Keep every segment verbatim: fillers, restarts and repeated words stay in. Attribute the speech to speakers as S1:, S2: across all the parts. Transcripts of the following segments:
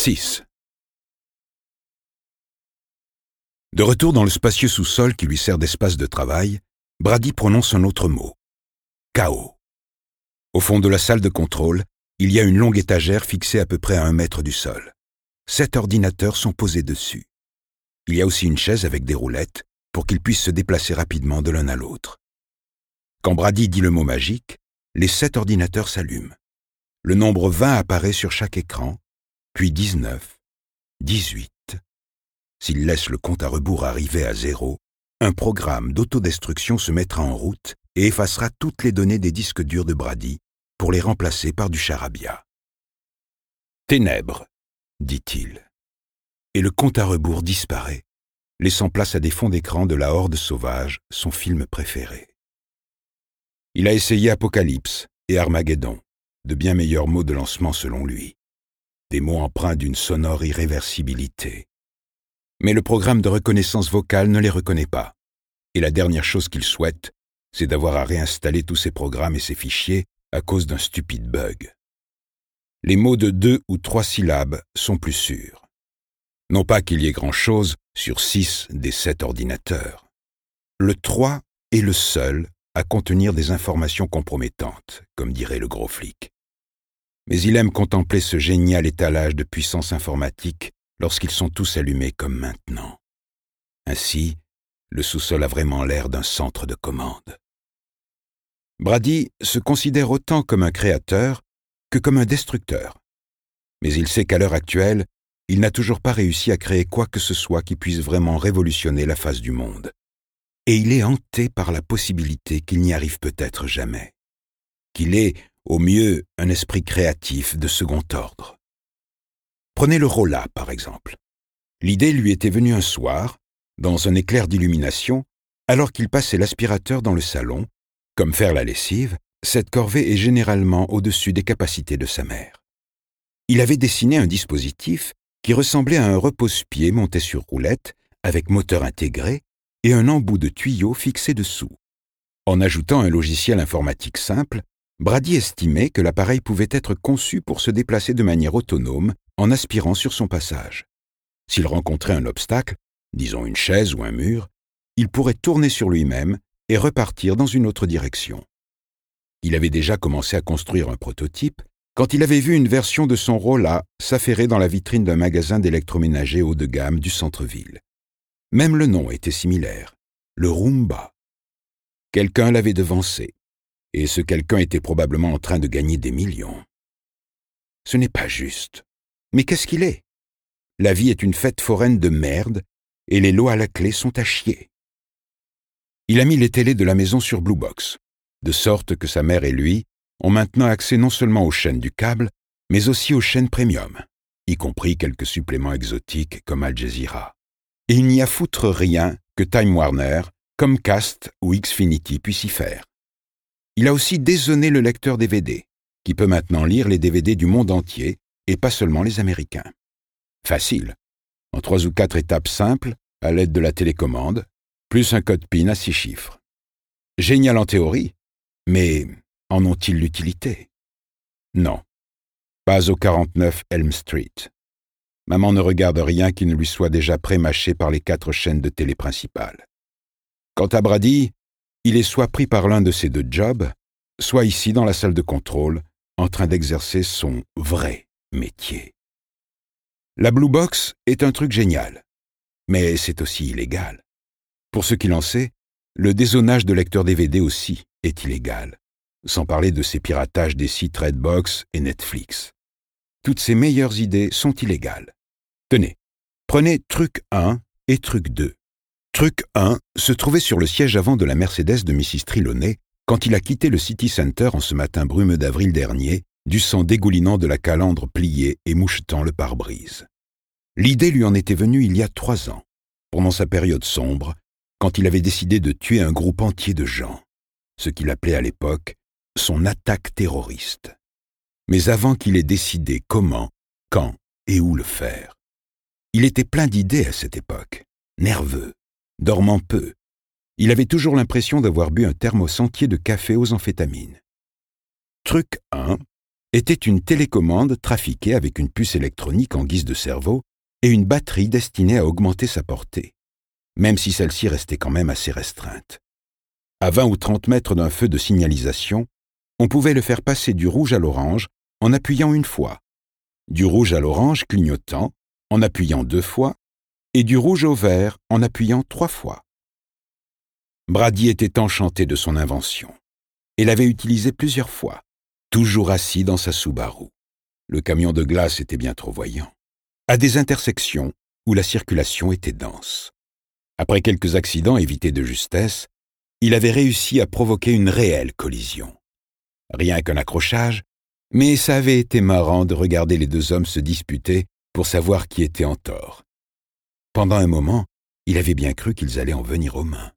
S1: six. De retour dans le spacieux sous-sol qui lui sert d'espace de travail, Brady prononce un autre mot. Chaos. Au fond de la salle de contrôle, il y a une longue étagère fixée à peu près à un mètre du sol. Sept ordinateurs sont posés dessus. Il y a aussi une chaise avec des roulettes pour qu'ils puissent se déplacer rapidement de l'un à l'autre. Quand Brady dit le mot magique, les sept ordinateurs s'allument. Le nombre vingt apparaît sur chaque écran, puis dix-neuf, dix-huit. S'il laisse le compte à rebours arriver à zéro, un programme d'autodestruction se mettra en route et effacera toutes les données des disques durs de Brady pour les remplacer par du charabia. « Ténèbres », dit-il. Et le compte à rebours disparaît, laissant place à des fonds d'écran de La Horde sauvage, son film préféré. Il a essayé Apocalypse et Armageddon, de bien meilleurs mots de lancement selon lui. Des mots empreints d'une sonore irréversibilité. Mais le programme de reconnaissance vocale ne les reconnaît pas. Et la dernière chose qu'il souhaite, c'est d'avoir à réinstaller tous ses programmes et ses fichiers à cause d'un stupide bug. Les mots de deux ou trois syllabes sont plus sûrs. Non pas qu'il y ait grand-chose sur six des sept ordinateurs. Le trois est le seul à contenir des informations compromettantes, comme dirait le gros flic. Mais il aime contempler ce génial étalage de puissance informatique lorsqu'ils sont tous allumés comme maintenant. Ainsi, le sous-sol a vraiment l'air d'un centre de commande. Brady se considère autant comme un créateur que comme un destructeur. Mais il sait qu'à l'heure actuelle, il n'a toujours pas réussi à créer quoi que ce soit qui puisse vraiment révolutionner la face du monde. Et il est hanté par la possibilité qu'il n'y arrive peut-être jamais. Qu'il ait, au mieux, un esprit créatif de second ordre. Prenez le Rolla, par exemple. L'idée lui était venue un soir, dans un éclair d'illumination, alors qu'il passait l'aspirateur dans le salon. Comme faire la lessive, cette corvée est généralement au-dessus des capacités de sa mère. Il avait dessiné un dispositif qui ressemblait à un repose-pied monté sur roulette, avec moteur intégré, et un embout de tuyau fixé dessous. En ajoutant un logiciel informatique simple, Brady estimait que l'appareil pouvait être conçu pour se déplacer de manière autonome en aspirant sur son passage. S'il rencontrait un obstacle, disons une chaise ou un mur, il pourrait tourner sur lui-même et repartir dans une autre direction. Il avait déjà commencé à construire un prototype quand il avait vu une version de son Rolla s'affairer dans la vitrine d'un magasin d'électroménager haut de gamme du centre-ville. Même le nom était similaire, le Roomba. Quelqu'un l'avait devancé, et ce quelqu'un était probablement en train de gagner des millions. Ce n'est pas juste. Mais qu'est-ce qu'il est? La vie est une fête foraine de merde, et les lots à la clé sont à chier. Il a mis les télés de la maison sur Blue Box, de sorte que sa mère et lui ont maintenant accès non seulement aux chaînes du câble, mais aussi aux chaînes premium, y compris quelques suppléments exotiques comme Al Jazeera. Et il n'y a foutre rien que Time Warner, Comcast ou Xfinity puissent y faire. Il a aussi dézoné le lecteur D V D, qui peut maintenant lire les D V D du monde entier, et pas seulement les Américains. Facile, en trois ou quatre étapes simples, à l'aide de la télécommande, plus un code PIN à six chiffres. Génial en théorie, mais en ont-ils l'utilité? Non, pas au quarante-neuf Elm Street. Maman ne regarde rien qui ne lui soit déjà pré-mâché par les quatre chaînes de télé principales. Quant à Brady, il est soit pris par l'un de ces deux jobs, soit ici dans la salle de contrôle, en train d'exercer son vrai métier. La Blue Box est un truc génial, mais c'est aussi illégal. Pour ce qu'il en sait, le dézonage de lecteurs D V D aussi est illégal, sans parler de ces piratages des sites Redbox et Netflix. Toutes ces meilleures idées sont illégales. Tenez, prenez Truc un et Truc deux. Truc un se trouvait sur le siège avant de la Mercedes de missus Trelawney quand il a quitté le City Center en ce matin brumeux d'avril dernier, du sang dégoulinant de la calandre pliée et mouchetant le pare-brise. L'idée lui en était venue il y a trois ans, pendant sa période sombre, quand il avait décidé de tuer un groupe entier de gens, ce qu'il appelait à l'époque son attaque terroriste. Mais avant qu'il ait décidé comment, quand et où le faire. Il était plein d'idées à cette époque, nerveux, dormant peu. Il avait toujours l'impression d'avoir bu un thermos entier de café aux amphétamines. Truc un était une télécommande trafiquée avec une puce électronique en guise de cerveau et une batterie destinée à augmenter sa portée, même si celle-ci restait quand même assez restreinte. À vingt ou trente mètres d'un feu de signalisation, on pouvait le faire passer du rouge à l'orange en appuyant une fois, du rouge à l'orange clignotant en appuyant deux fois, et du rouge au vert en appuyant trois fois. Brady était enchanté de son invention et l'avait utilisée plusieurs fois, toujours assis dans sa Subaru. Le camion de glace était bien trop voyant, à des intersections où la circulation était dense. Après quelques accidents évités de justesse, il avait réussi à provoquer une réelle collision. Rien qu'un accrochage, mais ça avait été marrant de regarder les deux hommes se disputer pour savoir qui était en tort. Pendant un moment, il avait bien cru qu'ils allaient en venir aux mains.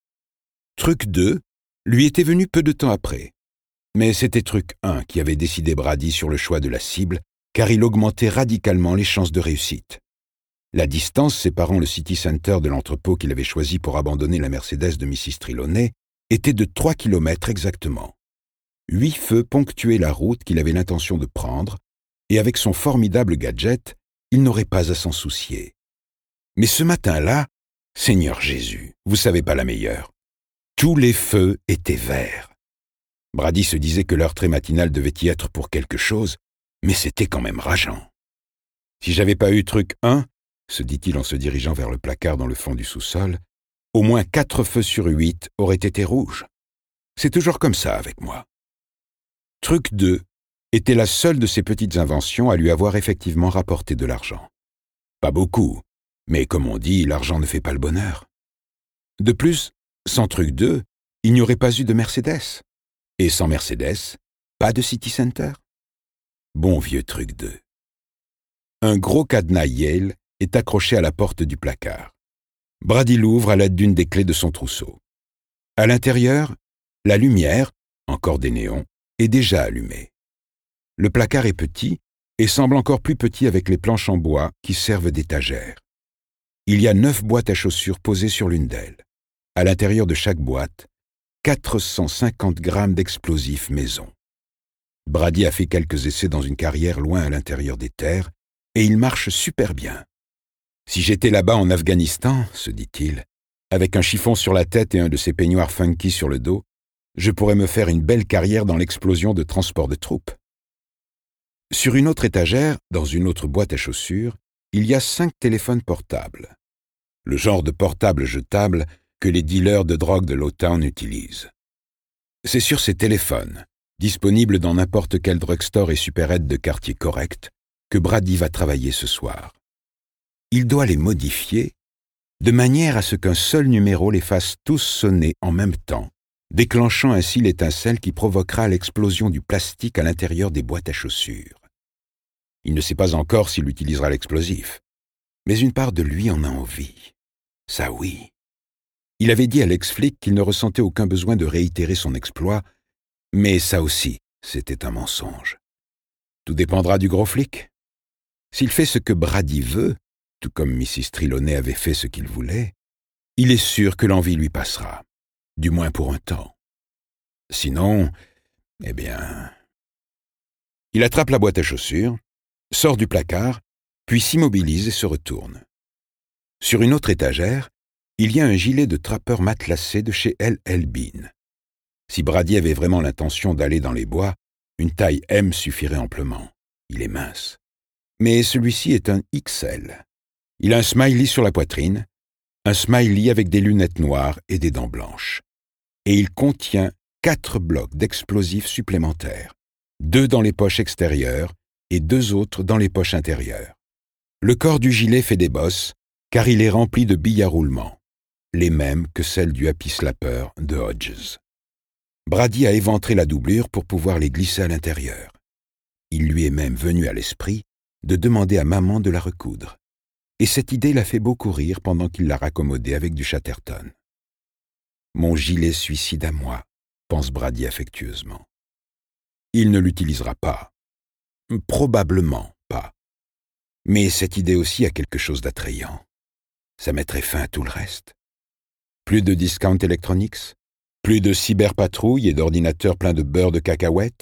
S1: Truc deux lui était venu peu de temps après, mais c'était Truc un qui avait décidé Brady sur le choix de la cible, car il augmentait radicalement les chances de réussite. La distance séparant le City Center de l'entrepôt qu'il avait choisi pour abandonner la Mercedes de missus Trelawney était de trois kilomètres exactement. Huit feux ponctuaient la route qu'il avait l'intention de prendre, et avec son formidable gadget, il n'aurait pas à s'en soucier. Mais ce matin-là, Seigneur Jésus, vous savez pas la meilleure. Tous les feux étaient verts. Brady se disait que l'heure très matinale devait y être pour quelque chose, mais c'était quand même rageant. Si j'avais pas eu Truc un, se dit-il en se dirigeant vers le placard dans le fond du sous-sol, au moins quatre feux sur huit auraient été rouges. C'est toujours comme ça avec moi. Truc deux était la seule de ces petites inventions à lui avoir effectivement rapporté de l'argent. Pas beaucoup, mais comme on dit, l'argent ne fait pas le bonheur. De plus, sans Truc deux, il n'y aurait pas eu de Mercedes. Et sans Mercedes, pas de City Center. Bon vieux Truc deux. Un gros cadenas Yale est accroché à la porte du placard. Brady l'ouvre à l'aide d'une des clés de son trousseau. À l'intérieur, la lumière, encore des néons, est déjà allumée. Le placard est petit et semble encore plus petit avec les planches en bois qui servent d'étagère. Il y a neuf boîtes à chaussures posées sur l'une d'elles. À l'intérieur de chaque boîte, quatre cent cinquante grammes d'explosifs maison. Brady a fait quelques essais dans une carrière loin à l'intérieur des terres et il marche super bien. Si j'étais là-bas en Afghanistan, se dit-il, avec un chiffon sur la tête et un de ces peignoirs funky sur le dos, je pourrais me faire une belle carrière dans l'explosion de transport de troupes. Sur une autre étagère, dans une autre boîte à chaussures, il y a cinq téléphones portables. Le genre de portable jetable que les dealers de drogue de Lowtown utilisent. C'est sur ces téléphones, disponibles dans n'importe quel drugstore et supérette de quartier correct, que Brady va travailler ce soir. Il doit les modifier de manière à ce qu'un seul numéro les fasse tous sonner en même temps, déclenchant ainsi l'étincelle qui provoquera l'explosion du plastique à l'intérieur des boîtes à chaussures. Il ne sait pas encore s'il utilisera l'explosif, mais une part de lui en a envie. Ça oui. Il avait dit à l'ex-flic qu'il ne ressentait aucun besoin de réitérer son exploit, mais ça aussi, c'était un mensonge. Tout dépendra du gros flic. S'il fait ce que Brady veut, tout comme missus Trelawney avait fait ce qu'il voulait, il est sûr que l'envie lui passera, du moins pour un temps. Sinon, eh bien... Il attrape la boîte à chaussures, sort du placard, puis s'immobilise et se retourne. Sur une autre étagère, il y a un gilet de trappeur matelassé de chez L L Bean. Si Brady avait vraiment l'intention d'aller dans les bois, une taille M suffirait amplement. Il est mince. Mais celui-ci est un X L. Il a un smiley sur la poitrine, un smiley avec des lunettes noires et des dents blanches. Et il contient quatre blocs d'explosifs supplémentaires, deux dans les poches extérieures et deux autres dans les poches intérieures. Le corps du gilet fait des bosses, car il est rempli de billes à roulement, les mêmes que celles du Happy Slapper de Hodges. Brady a éventré la doublure pour pouvoir les glisser à l'intérieur. Il lui est même venu à l'esprit de demander à maman de la recoudre. Et cette idée l'a fait beaucoup rire pendant qu'il l'a raccommodé avec du Chatterton. « Mon gilet suicide à moi », pense Brady affectueusement. Il ne l'utilisera pas. Probablement pas. Mais cette idée aussi a quelque chose d'attrayant. Ça mettrait fin à tout le reste. Plus de Discount Electronics, plus de cyberpatrouilles et d'ordinateurs pleins de beurre de cacahuètes,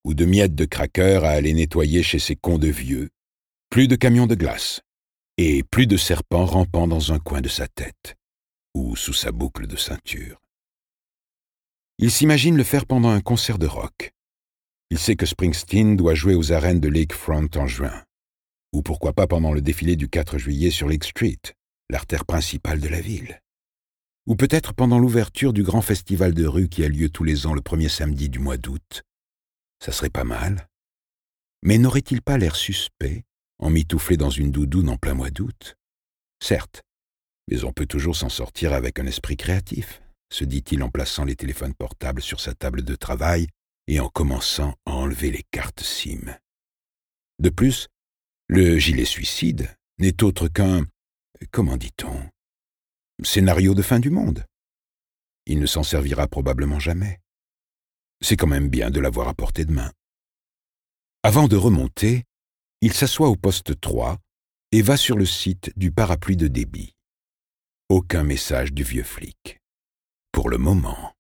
S1: ou de miettes de crackers à aller nettoyer chez ces cons de vieux, plus de camions de glace, et plus de serpents rampant dans un coin de sa tête, ou sous sa boucle de ceinture. Il s'imagine le faire pendant un concert de rock. Il sait que Springsteen doit jouer aux arènes de Lakefront en juin, ou pourquoi pas pendant le défilé du quatre juillet sur Lake Street, l'artère principale de la ville. Ou peut-être pendant l'ouverture du grand festival de rue qui a lieu tous les ans le premier samedi du mois d'août. Ça serait pas mal. Mais n'aurait-il pas l'air suspect, emmitouflé dans une doudoune en plein mois d'août? Certes, mais on peut toujours s'en sortir avec un esprit créatif, se dit-il en plaçant les téléphones portables sur sa table de travail et en commençant à enlever les cartes SIM. De plus, le gilet suicide n'est autre qu'un, comment dit-on, scénario de fin du monde. Il ne s'en servira probablement jamais. C'est quand même bien de l'avoir à portée de main. Avant de remonter, il s'assoit au poste trois et va sur le site du parapluie de débit. Aucun message du vieux flic. Pour le moment.